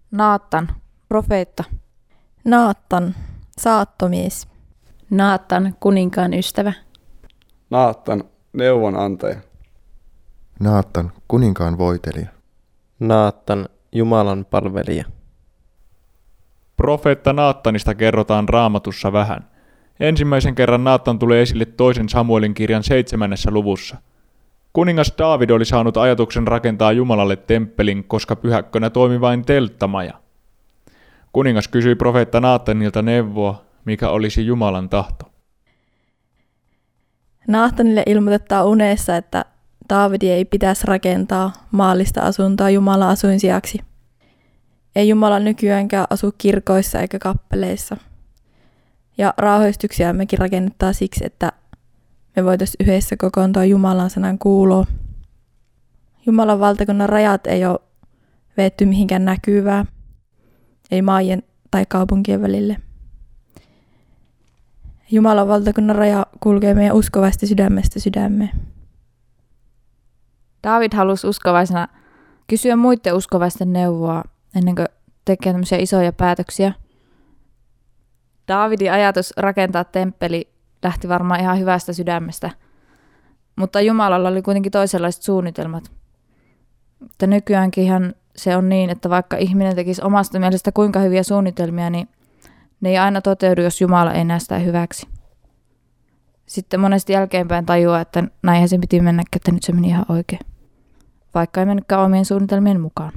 Naattan, profeetta. Naattan, saattomies. Naattan, kuninkaan ystävä. Naattan, neuvonantaja. Naattan, kuninkaan voitelija. Naattan, Jumalan palvelija. Profeetta Naattanista kerrotaan Raamatussa vähän. Ensimmäisen kerran Naattan tulee esille toisen Samuelin kirjan 7. luvussa. Kuningas Daavid oli saanut ajatuksen rakentaa Jumalalle temppelin, koska pyhäkkönä toimi vain telttamaja. Kuningas kysyi profeetta Naattanilta neuvoa, mikä olisi Jumalan tahto. Naattanille ilmoitetaan unessa, että Daavidin ei pitäisi rakentaa maallista asuntoa Jumalan asuinsijaksi. Ei Jumala nykyäänkään asu kirkoissa eikä kappeleissa. Ja rauhoituksia mekin rakennetaan siksi, että me voitaisiin yhdessä kokoontua Jumalan sanan kuuloon. Jumalan valtakunnan rajat ei ole veetty mihinkään näkyvää, ei maajien tai kaupunkien välille. Jumalan valtakunnan raja kulkee meidän uskovaista sydämestä sydämeen. Daavid halusi uskovaisena kysyä muiden uskovaisten neuvoa ennen kuin tekee tämmöisiä isoja päätöksiä. Daavidin ajatus rakentaa temppeli lähti varmaan ihan hyvästä sydämestä, mutta Jumalalla oli kuitenkin toisenlaiset suunnitelmat. Että nykyäänkin se on niin, että vaikka ihminen tekisi omasta mielestä kuinka hyviä suunnitelmia, niin ne ei aina toteudu, jos Jumala ei näe sitä hyväksi. Sitten monesti jälkeenpäin tajuaa, että näinhän se piti mennä, että nyt se meni ihan oikein. Vaikka ei mennytkään omien suunnitelmien mukaan.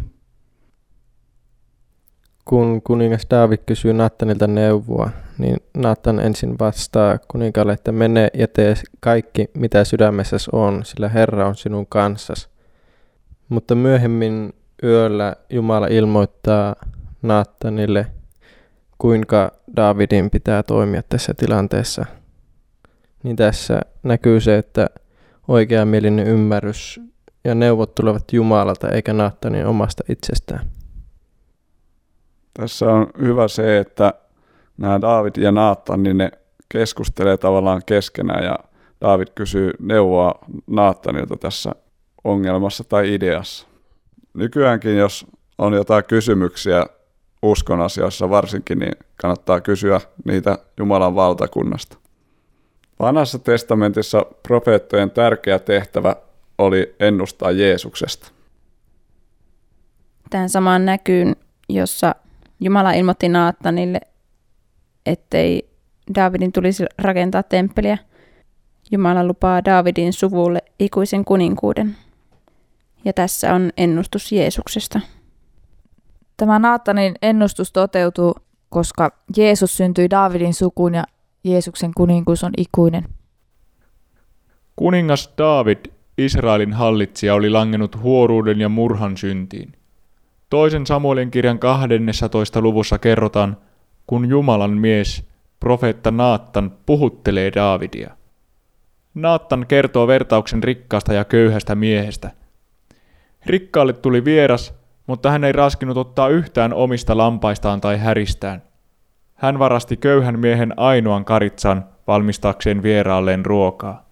Kun kuningas Daavid kysyy Naattanilta neuvoa, niin Naattan ensin vastaa kuninkaalle, että mene ja tee kaikki, mitä sydämessäsi on, sillä Herra on sinun kanssasi. Mutta myöhemmin yöllä Jumala ilmoittaa Naattanille, kuinka Daavidin pitää toimia tässä tilanteessa. Niin tässä näkyy se, että oikeamielinen ymmärrys ja neuvot tulevat Jumalalta eikä Naatanin omasta itsestään. Tässä on hyvä se, että nämä Daavid ja Naattan, niin ne keskustelee tavallaan keskenään ja Daavid kysyy neuvoa Naattanilta tässä ongelmassa tai ideassa. Nykyäänkin, jos on jotain kysymyksiä uskon asioissa varsinkin, niin kannattaa kysyä niitä Jumalan valtakunnasta. Vanhassa testamentissa profeettojen tärkeä tehtävä oli ennustaa Jeesuksesta. Tähän samaan näkyyn, jossa Jumala ilmoitti Naattanille, ettei Daavidin tulisi rakentaa temppeliä. Jumala lupaa Daavidin suvulle ikuisen kuninkuuden. Ja tässä on ennustus Jeesuksesta. Tämä Naatanin ennustus toteutuu, koska Jeesus syntyi Daavidin sukuun ja Jeesuksen kuninkuus on ikuinen. Kuningas Daavid, Israelin hallitsija, oli langennut huoruuden ja murhan syntiin. Toisen Samuelin kirjan 12. luvussa kerrotaan, kun Jumalan mies, profeetta Naattan, puhuttelee Daavidia. Naattan kertoo vertauksen rikkaasta ja köyhästä miehestä. Rikkaalle tuli vieras, mutta hän ei raskinut ottaa yhtään omista lampaistaan tai häristään. Hän varasti köyhän miehen ainoan karitsan valmistaakseen vieraalleen ruokaa.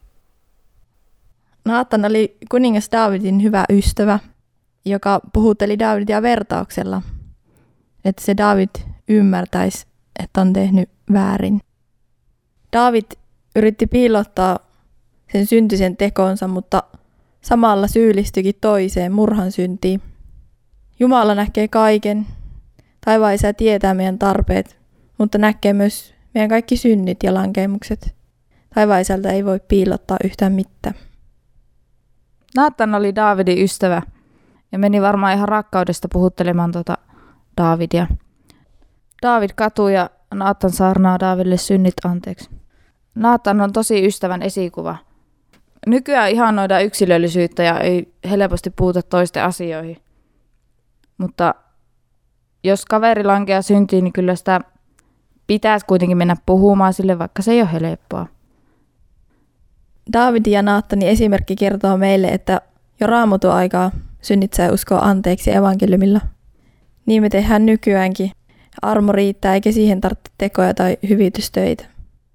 Naattan oli kuningas Daavidin hyvä ystävä, joka puhutteli Daavidia vertauksella, että se Daavid ymmärtäisi, että on tehnyt väärin. Daavid yritti piilottaa sen syntisen tekonsa, mutta samalla syyllistyikin toiseen murhan syntiin. Jumala näkee kaiken. Taivaan Isä tietää meidän tarpeet, mutta näkee myös meidän kaikki synnit ja lankeemukset. Taivaan Isältä ei voi piilottaa yhtään mitään. Naattan oli Daavidin ystävä ja meni varmaan ihan rakkaudesta puhuttelemaan Daavidia. Daavid katuu ja Naattan saarnaa Daavidille synnit anteeksi. Naattan on tosi ystävän esikuva. Nykyään ihannoidaan yksilöllisyyttä ja ei helposti puuta toisten asioihin. Mutta jos kaveri lankeaa syntiin, niin kyllä sitä pitäisi kuitenkin mennä puhumaan sille, vaikka se ei ole helppoa. Daavidin ja Naatanin esimerkki kertoo meille, että jo Raamatun aikaa synnit sai uskoa anteeksi evankeliumilla. Niin me tehdään nykyäänkin. Armo riittää eikä siihen tarvitse tekoja tai hyvitystöitä.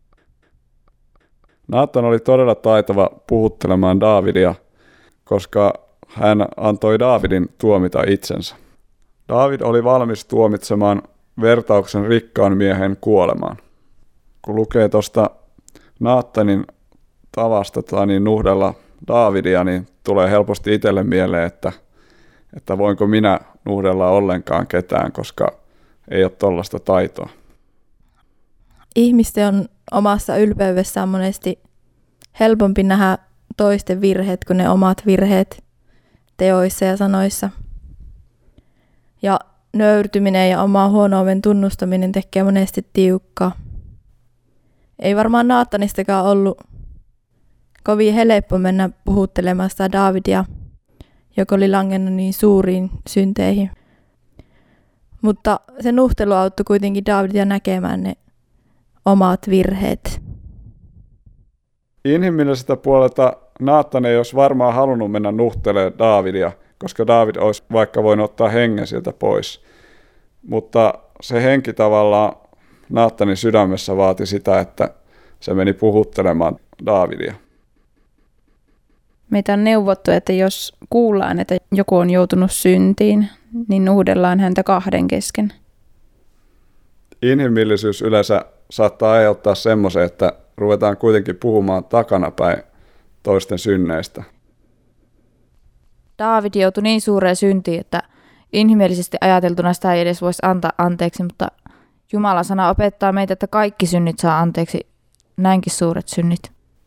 Naattan oli todella taitava puhuttelemaan Daavidia, koska hän antoi Daavidin tuomita itsensä. Daavid oli valmis tuomitsemaan vertauksen rikkaan miehen kuolemaan. Kun lukee tuosta Naatanin tavasta niin nuhdella Daavidia, niin tulee helposti itselle mieleen, että voinko minä nuhdella ollenkaan ketään, koska ei ole tollaista taitoa. Ihmisten on omassa ylpeydessään monesti helpompi nähdä toisten virheet kuin ne omat virheet teoissa ja sanoissa. Ja nöyrtyminen ja oma huonouden tunnustaminen tekee monesti tiukkaa. Ei varmaan Naatanistakaan ollut kovin helppo mennä puhuttelemaan sitä Daavidia, joka oli langennut niin suuriin synteihin. Mutta se nuhtelu auttoi kuitenkin Daavidia näkemään ne omat virheet. Inhimillisestä puolelta Naatan ei olisi varmaan halunnut mennä nuhtelemaan Daavidia, koska Daavid olisi vaikka voinut ottaa hengen sieltä pois. Mutta se henki tavallaan Naatanin sydämessä vaati sitä, että se meni puhuttelemaan Daavidia. Meitä on neuvottu, että jos kuullaan, että joku on joutunut syntiin, niin nuhdellaan häntä kahden kesken. Inhimillisyys yleensä saattaa aiheuttaa semmoisen, että ruvetaan kuitenkin puhumaan takanapäin toisten synneistä. Daavid joutui niin suureen syntiin, että inhimillisesti ajateltuna sitä ei edes voisi antaa anteeksi, mutta Jumalan sana opettaa meitä, että kaikki synnit saa anteeksi, näinkin suuret synnit.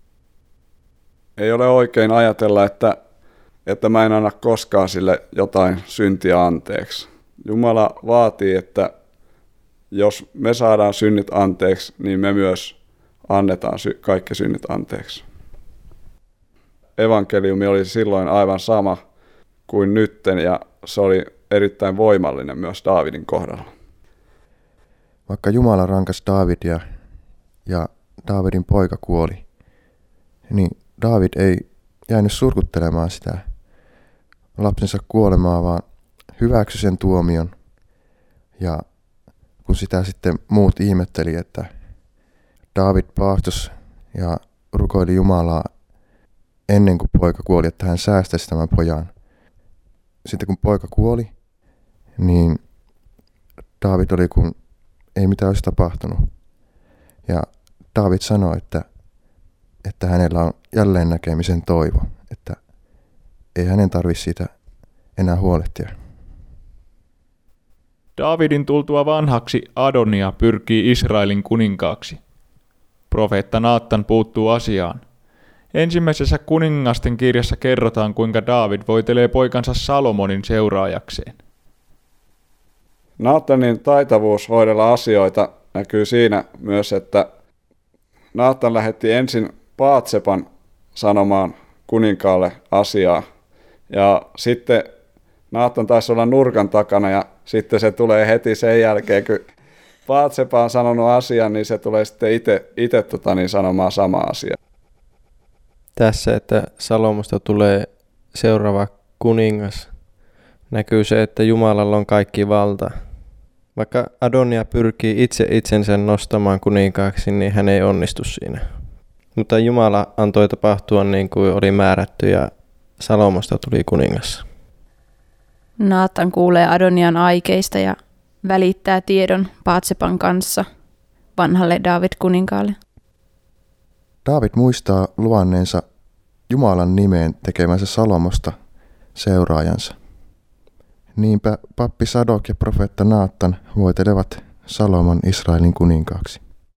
Ei ole oikein ajatella, että mä en anna koskaan sille jotain syntiä anteeksi. Jumala vaatii, että jos me saadaan synnit anteeksi, niin me myös annetaan kaikki synnit anteeksi. Evankeliumi oli silloin aivan sama kuin nytten ja se oli erittäin voimallinen myös Daavidin kohdalla. Vaikka Jumala rankasi Daavidia ja Daavidin poika kuoli, niin Daavid ei jäänyt surkuttelemaan sitä lapsensa kuolemaa, vaan hyväksyi sen tuomion. Ja kun sitä sitten muut ihmetteli, että Daavid paahtos ja rukoili Jumalaa ennen kuin poika kuoli, että hän säästäisi tämän pojan. Sitten kun poika kuoli, niin Daavid oli kuin ei mitään olisi tapahtunut. Ja Daavid sanoi, että hänellä on jälleen näkemisen toivo, että ei hänen tarvitse siitä enää huolehtia. Daavidin tultua vanhaksi Adonia pyrkii Israelin kuninkaaksi. Profeetta Naatan puuttuu asiaan. Ensimmäisessä kuningasten kirjassa kerrotaan, kuinka Daavid voitelee poikansa Salomonin seuraajakseen. Naatanin taitavuus hoidella asioita näkyy siinä myös, että Naatan lähetti ensin Baatseban sanomaan kuninkaalle asiaa. Ja sitten Naatan taisi olla nurkan takana ja sitten se tulee heti sen jälkeen, kun Baatseba on sanonut asian, niin se tulee sitten itse sanomaan sama asia. Tässä, että Salomosta tulee seuraava kuningas, näkyy se, että Jumalalla on kaikki valta. Vaikka Adonia pyrkii itse itsensä nostamaan kuninkaaksi, niin hän ei onnistu siinä. Mutta Jumala antoi tapahtua niin kuin oli määrätty ja Salomosta tuli kuningas. Naatan kuulee Adonian aikeista ja välittää tiedon Baatseban kanssa vanhalle Daavid-kuninkaalle. Daavid muistaa luvanneensa Jumalan nimeen tekemänsä Salomosta seuraajansa. Niinpä pappi Sadok ja profeetta Naatan voitelevat Salomon Israelin kuninkaaksi.